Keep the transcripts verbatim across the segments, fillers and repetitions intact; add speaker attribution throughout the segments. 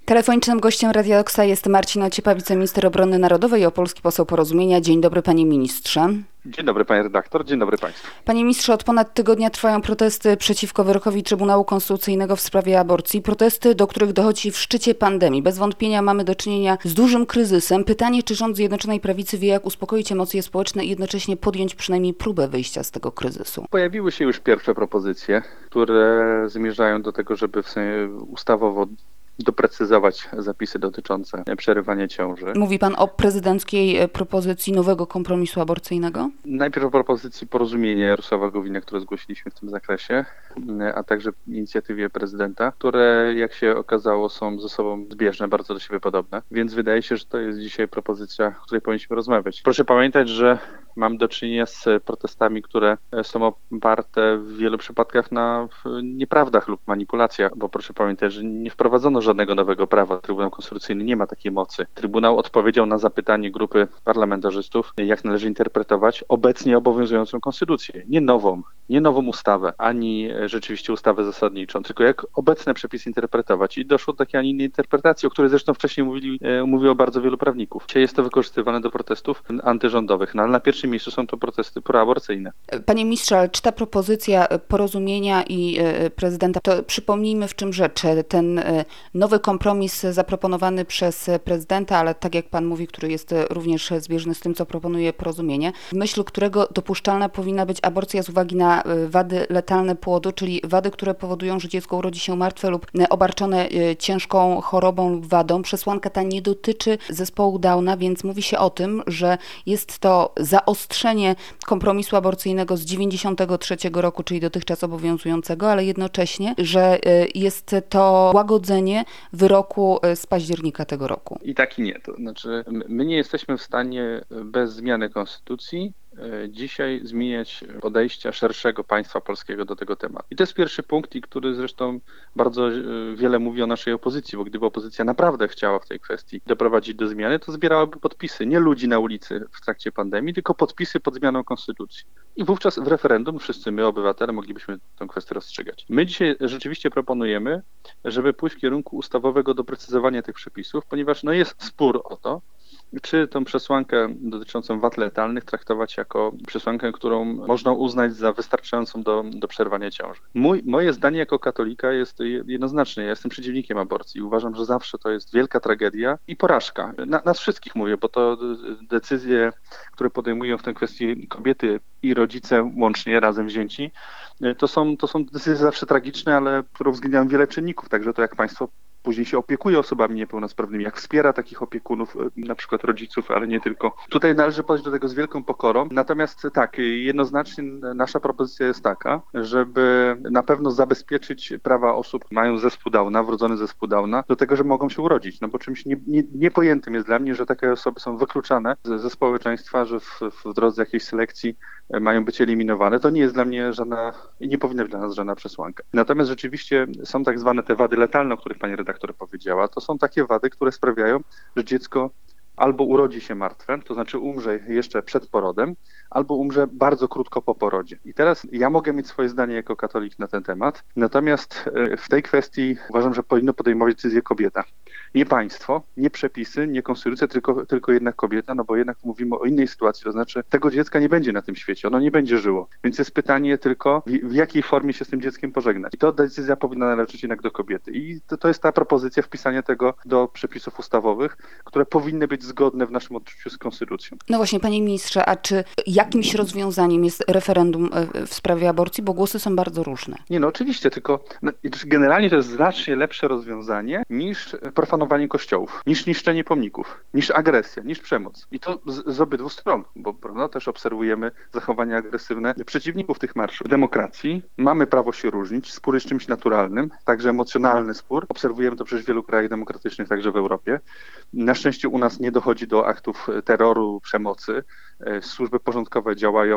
Speaker 1: Telefonicznym gościem Radia Oksa jest Marcin Ociepa, wiceminister obrony narodowej i opolski poseł Porozumienia. Dzień dobry, panie ministrze.
Speaker 2: Dzień dobry, panie redaktor. Dzień dobry państwu.
Speaker 1: Panie ministrze, od ponad tygodnia trwają protesty przeciwko wyrokowi Trybunału Konstytucyjnego w sprawie aborcji. Protesty, do których dochodzi w szczycie pandemii. Bez wątpienia mamy do czynienia z dużym kryzysem. Pytanie, czy rząd Zjednoczonej Prawicy wie, jak uspokoić emocje społeczne i jednocześnie podjąć przynajmniej próbę wyjścia z tego kryzysu?
Speaker 2: Pojawiły się już pierwsze propozycje, które zmierzają do tego, żeby w sensie ustawowo doprecyzować zapisy dotyczące przerywania ciąży.
Speaker 1: Mówi pan o prezydenckiej propozycji nowego kompromisu aborcyjnego?
Speaker 2: Najpierw o propozycji porozumienia Jarosława Gowina, które zgłosiliśmy w tym zakresie, a także inicjatywie prezydenta, które jak się okazało są ze sobą zbieżne, bardzo do siebie podobne, więc wydaje się, że to jest dzisiaj propozycja, o której powinniśmy rozmawiać. Proszę pamiętać, że mamy do czynienia z protestami, które są oparte w wielu przypadkach na nieprawdach lub manipulacjach, bo proszę pamiętać, że nie wprowadzono żadnego nowego prawa. Trybunał Konstytucyjny nie ma takiej mocy. Trybunał odpowiedział na zapytanie grupy parlamentarzystów, jak należy interpretować obecnie obowiązującą konstytucję. Nie nową, nie nową ustawę, ani rzeczywiście ustawę zasadniczą, tylko jak obecne przepisy interpretować. I doszło do takiej, a nie innej interpretacji, o której zresztą wcześniej mówili, mówiło bardzo wielu prawników. Dzisiaj jest to wykorzystywane do protestów antyrządowych, no ale na pierwszym miejscu są to protesty proaborcyjne.
Speaker 1: Panie ministrze, ale czy ta propozycja porozumienia i prezydenta, to przypomnijmy, w czym rzecz. Ten nowy kompromis zaproponowany przez prezydenta, ale tak jak pan mówi, który jest również zbieżny z tym, co proponuje Porozumienie, w myśl którego dopuszczalna powinna być aborcja z uwagi na wady letalne płodu, czyli wady, które powodują, że dziecko urodzi się martwe lub obarczone ciężką chorobą lub wadą. Przesłanka ta nie dotyczy zespołu Downa, więc mówi się o tym, że jest to zaostrzenie kompromisu aborcyjnego z dziewięćdziesiątego trzeciego roku, czyli dotychczas obowiązującego, ale jednocześnie, że jest to łagodzenie wyroku z października tego roku.
Speaker 2: I tak i nie. To znaczy, my nie jesteśmy w stanie bez zmiany konstytucji dzisiaj zmieniać podejścia szerszego państwa polskiego do tego tematu. I to jest pierwszy punkt, i który zresztą bardzo wiele mówi o naszej opozycji, bo gdyby opozycja naprawdę chciała w tej kwestii doprowadzić do zmiany, to zbierałaby podpisy, nie ludzi na ulicy w trakcie pandemii, tylko podpisy pod zmianą konstytucji. I wówczas w referendum wszyscy my, obywatele, moglibyśmy tę kwestię rozstrzygać. My dzisiaj rzeczywiście proponujemy, żeby pójść w kierunku ustawowego doprecyzowania tych przepisów, ponieważ no jest spór o to, czy tą przesłankę dotyczącą wad letalnych traktować jako przesłankę, którą można uznać za wystarczającą do, do przerwania ciąży. Mój, moje zdanie jako katolika jest jednoznaczne. Ja jestem przeciwnikiem aborcji. Uważam, że zawsze to jest wielka tragedia i porażka. Na, nas wszystkich mówię, bo to decyzje, które podejmują w tej kwestii kobiety i rodzice łącznie, razem wzięci, to są, to są decyzje zawsze tragiczne, ale które uwzględniają wiele czynników. Także to jak państwo później się opiekuje osobami niepełnosprawnymi, jak wspiera takich opiekunów, na przykład rodziców, ale nie tylko. Tutaj należy podejść do tego z wielką pokorą. Natomiast tak, jednoznacznie nasza propozycja jest taka, żeby na pewno zabezpieczyć prawa osób, które mają zespół Downa, wrodzony zespół Downa, do tego, że mogą się urodzić. No bo czymś nie, nie, niepojętym jest dla mnie, że takie osoby są wykluczane ze, ze społeczeństwa, że w, w drodze jakiejś selekcji mają być eliminowane. To nie jest dla mnie żadna, i nie powinna być dla nas żadna przesłanka. Natomiast rzeczywiście są tak zwane te wady letalne, o których pani redaktor powiedziała. To są takie wady, które sprawiają, że dziecko albo urodzi się martwe, to znaczy umrze jeszcze przed porodem, albo umrze bardzo krótko po porodzie. I teraz ja mogę mieć swoje zdanie jako katolik na ten temat, natomiast w tej kwestii uważam, że powinno podejmować decyzję kobieta. Nie państwo, nie przepisy, nie konstytucja, tylko, tylko jednak kobieta, no bo jednak mówimy o innej sytuacji, to znaczy tego dziecka nie będzie na tym świecie, ono nie będzie żyło. Więc jest pytanie tylko, w, w jakiej formie się z tym dzieckiem pożegnać. I to decyzja powinna należeć jednak do kobiety. I to, to jest ta propozycja wpisania tego do przepisów ustawowych, które powinny być zgodne w naszym odczuciu z konstytucją.
Speaker 1: No właśnie, panie ministrze, a czy jakimś rozwiązaniem jest referendum w sprawie aborcji, bo głosy są bardzo różne?
Speaker 2: Nie, no oczywiście, tylko no, generalnie to jest znacznie lepsze rozwiązanie niż profanowanie kościołów, niż niszczenie pomników, niż agresja, niż przemoc. I to z, z obydwu stron, bo prawda, też obserwujemy zachowania agresywne przeciwników tych marszów. W demokracji mamy prawo się różnić, spór jest czymś naturalnym, także emocjonalny spór. Obserwujemy to przecież w wielu krajach demokratycznych, także w Europie. Na szczęście u nas nie dochodzi do aktów terroru, przemocy. Służby porządkowe działają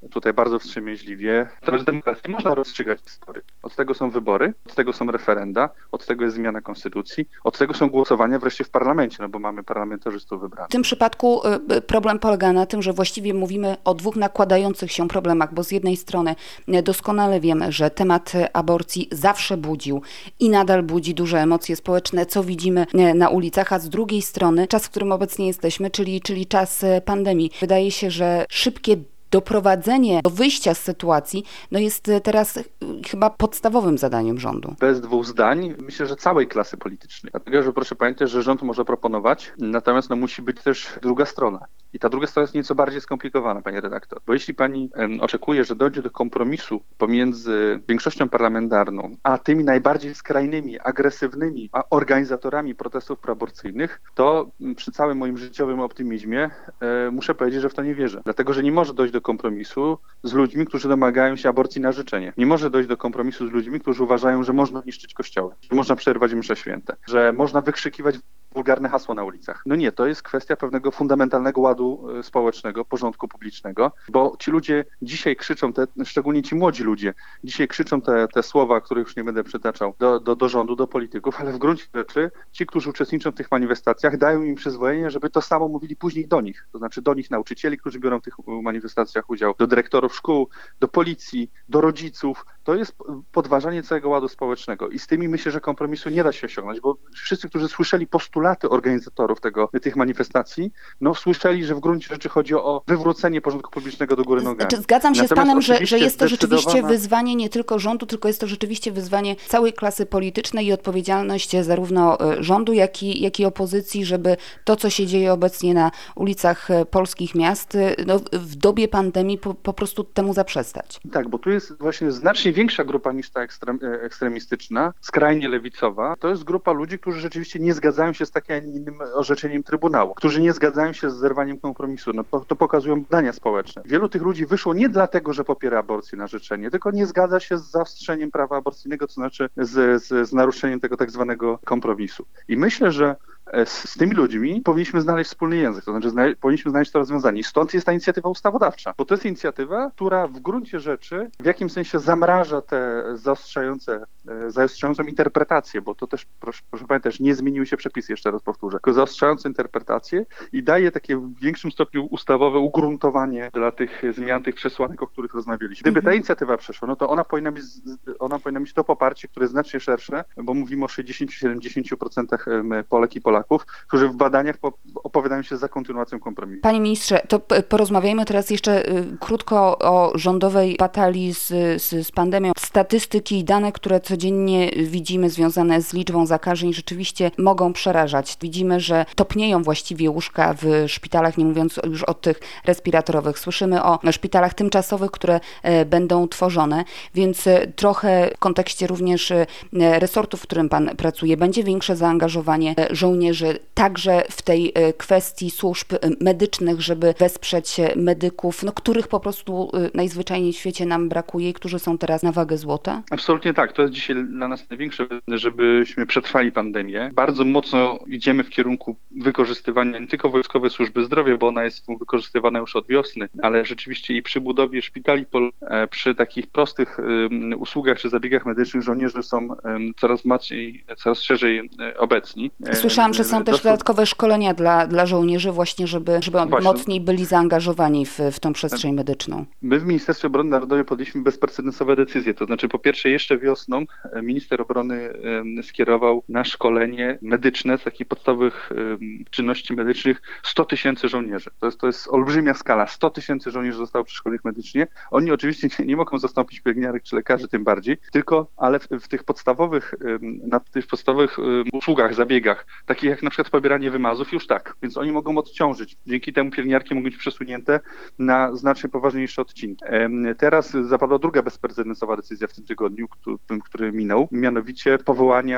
Speaker 2: tutaj bardzo wstrzemięźliwie. To w demokracji można rozstrzygać historię. Od tego są wybory, od tego są referenda, od tego jest zmiana konstytucji, od tego są głosowania wreszcie w parlamencie, no bo mamy parlamentarzystów wybranych.
Speaker 1: W tym przypadku y, problem polega na tym, że właściwie mówimy o dwóch nakładających się problemach, bo z jednej strony y, doskonale wiemy, że temat y, aborcji zawsze budził i nadal budzi duże emocje społeczne, co widzimy y, na ulicach, a z drugiej strony czas, w którym obecnie jesteśmy, czyli, czyli czas y, pandemii. Wydaje się, że szybkie doprowadzenie do wyjścia z sytuacji no jest teraz chyba podstawowym zadaniem rządu.
Speaker 2: Bez dwóch zdań, myślę, że całej klasy politycznej. Dlatego, że proszę pamiętać, że rząd może proponować, natomiast no, musi być też druga strona. I ta druga strona jest nieco bardziej skomplikowana, pani redaktor. Bo jeśli pani em, oczekuje, że dojdzie do kompromisu pomiędzy większością parlamentarną, a tymi najbardziej skrajnymi, agresywnymi a organizatorami protestów proaborcyjnych, to m, przy całym moim życiowym optymizmie e, muszę powiedzieć, że w to nie wierzę. Dlatego, że nie może dojść do kompromisu z ludźmi, którzy domagają się aborcji na życzenie. Nie może dojść do kompromisu z ludźmi, którzy uważają, że można niszczyć kościoły, że można przerwać msze święte, że można wykrzykiwać wulgarne hasło na ulicach. No nie, to jest kwestia pewnego fundamentalnego ładu społecznego, porządku publicznego, bo ci ludzie dzisiaj krzyczą, te, szczególnie ci młodzi ludzie, dzisiaj krzyczą te, te słowa, których już nie będę przytaczał, do, do, do rządu, do polityków, ale w gruncie rzeczy ci, którzy uczestniczą w tych manifestacjach, dają im przyzwolenie, żeby to samo mówili później do nich, to znaczy do nich nauczycieli, którzy biorą w tych manifestacjach udział, do dyrektorów szkół, do policji, do rodziców. To jest podważanie całego ładu społecznego i z tymi myślę, że kompromisu nie da się osiągnąć, bo wszyscy, którzy słyszeli postulaty organizatorów tego, tych manifestacji, no słyszeli, że w gruncie rzeczy chodzi o wywrócenie porządku publicznego do góry nogami.
Speaker 1: Znaczy, zgadzam się
Speaker 2: Natomiast
Speaker 1: z panem, że, że jest to
Speaker 2: zdecydowana...
Speaker 1: rzeczywiście wyzwanie nie tylko rządu, tylko jest to rzeczywiście wyzwanie całej klasy politycznej i odpowiedzialność zarówno rządu, jak i, jak i opozycji, żeby to, co się dzieje obecnie na ulicach polskich miast, no, w dobie pandemii po, po prostu temu zaprzestać.
Speaker 2: Tak, bo tu jest właśnie znacznie większa grupa niż ta ekstrem, ekstremistyczna, skrajnie lewicowa. To jest grupa ludzi, którzy rzeczywiście nie zgadzają się z takim, a nie innym orzeczeniem Trybunału, którzy nie zgadzają się z zerwaniem kompromisu. No, to, to pokazują badania społeczne. Wielu tych ludzi wyszło nie dlatego, że popiera aborcję na życzenie, tylko nie zgadza się z zaostrzeniem prawa aborcyjnego, to znaczy z, z, z naruszeniem tego tak zwanego kompromisu. I myślę, że z, z tymi ludźmi powinniśmy znaleźć wspólny język, to znaczy zna, powinniśmy znaleźć to rozwiązanie. I stąd jest ta inicjatywa ustawodawcza, bo to jest inicjatywa, która w gruncie rzeczy w jakimś sensie zamraża te zaostrzające, zaostrzającą interpretację, bo to też, proszę, proszę pamiętać, nie zmieniły się przepisy, jeszcze raz powtórzę, tylko zaostrzające interpretację i daje takie w większym stopniu ustawowe ugruntowanie dla tych zmian, tych przesłanek, o których rozmawialiśmy. Gdyby ta inicjatywa przeszła, no to ona powinna mieć, ona powinna mieć to poparcie, które jest znacznie szersze, bo mówimy o sześćdziesiąt do siedemdziesięciu procent Polek i Polaków, którzy w badaniach opowiadają się za kontynuacją kompromisu.
Speaker 1: Panie ministrze, to porozmawiajmy teraz jeszcze krótko o rządowej batalii z, z, z pandemią. Statystyki i dane, które codziennie widzimy związane z liczbą zakażeń, rzeczywiście mogą przerażać. Widzimy, że topnieją właściwie łóżka w szpitalach, nie mówiąc już o tych respiratorowych. Słyszymy o szpitalach tymczasowych, które będą tworzone, więc trochę w kontekście również resortu, w którym pan pracuje, będzie większe zaangażowanie żołnierzy także w tej kwestii służb medycznych, żeby wesprzeć medyków, no, których po prostu najzwyczajniej w świecie nam brakuje i którzy są teraz na wagę złota?
Speaker 2: Absolutnie tak. To jest dzisiaj dla nas największe wyzwanie, żebyśmy przetrwali pandemię. Bardzo mocno idziemy w kierunku wykorzystywania nie tylko Wojskowej Służby Zdrowia, bo ona jest wykorzystywana już od wiosny, ale rzeczywiście i przy budowie szpitali, przy takich prostych usługach czy zabiegach medycznych żołnierze są coraz mocniej, coraz szerzej obecni.
Speaker 1: Słyszałam, że są też dodatkowe szkolenia dla, dla żołnierzy właśnie, żeby, żeby mocniej byli zaangażowani w, w tą przestrzeń medyczną.
Speaker 2: My w Ministerstwie Obrony Narodowej podjęliśmy bezprecedensowe decyzje. To znaczy po pierwsze jeszcze wiosną minister obrony skierował na szkolenie medyczne z takich podstawowych czynności medycznych sto tysięcy żołnierzy. To jest, to jest olbrzymia skala. sto tysięcy żołnierzy zostało przeszkolonych medycznie. Oni oczywiście nie, nie mogą zastąpić pielęgniarek czy lekarzy tym bardziej, tylko ale w, w tych podstawowych, na tych podstawowych usługach, zabiegach, takich jak na przykład pobieranie wymazów, już tak. Więc oni mogą odciążyć. Dzięki temu pielęgniarki mogą być przesunięte na znacznie poważniejsze odcinki. Teraz zapadła druga bezprecedensowa decyzja w tym tygodniu, który, który minął, mianowicie powołania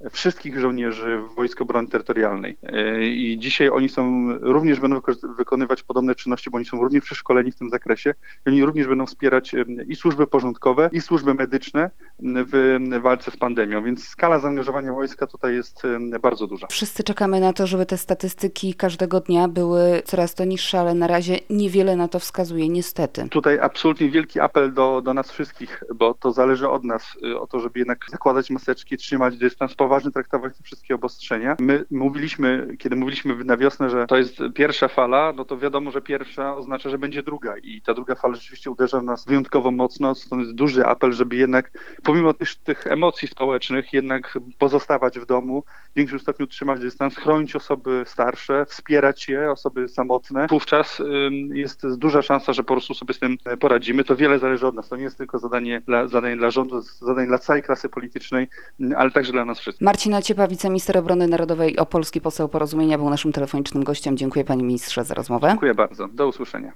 Speaker 2: wszystkich żołnierzy Wojsk Obrony Terytorialnej. I dzisiaj oni są, również będą wykonywać podobne czynności, bo oni są również przeszkoleni w tym zakresie. I oni również będą wspierać i służby porządkowe, i służby medyczne w walce z pandemią, więc skala zaangażowania wojska tutaj jest bardzo duża.
Speaker 1: Wszyscy czekamy na to, żeby te statystyki każdego dnia były coraz to niższe, ale na razie niewiele na to wskazuje, niestety.
Speaker 2: Tutaj absolutnie wielki apel do, do nas wszystkich, bo to zależy od nas, o to, żeby jednak zakładać maseczki, trzymać dystans, poważnie traktować te wszystkie obostrzenia. My mówiliśmy, kiedy mówiliśmy na wiosnę, że to jest pierwsza fala, no to wiadomo, że pierwsza oznacza, że będzie druga i ta druga fala rzeczywiście uderza w nas wyjątkowo mocno. To jest duży apel, żeby jednak pomimo tych, tych emocji społecznych jednak pozostawać w domu, w większym stopniu trzymać dystans, chronić osoby starsze, wspierać je, osoby samotne. Wówczas y, jest duża szansa, że po prostu sobie z tym poradzimy. To wiele zależy od nas. To nie jest tylko zadanie dla, zadanie dla rządu, to jest zadanie dla całej klasy politycznej, ale także dla nas wszystkich.
Speaker 1: Marcin Ociepa, wiceminister obrony narodowej, opolski poseł Porozumienia, był naszym telefonicznym gościem. Dziękuję panie ministrze za rozmowę.
Speaker 2: Dziękuję bardzo. Do usłyszenia.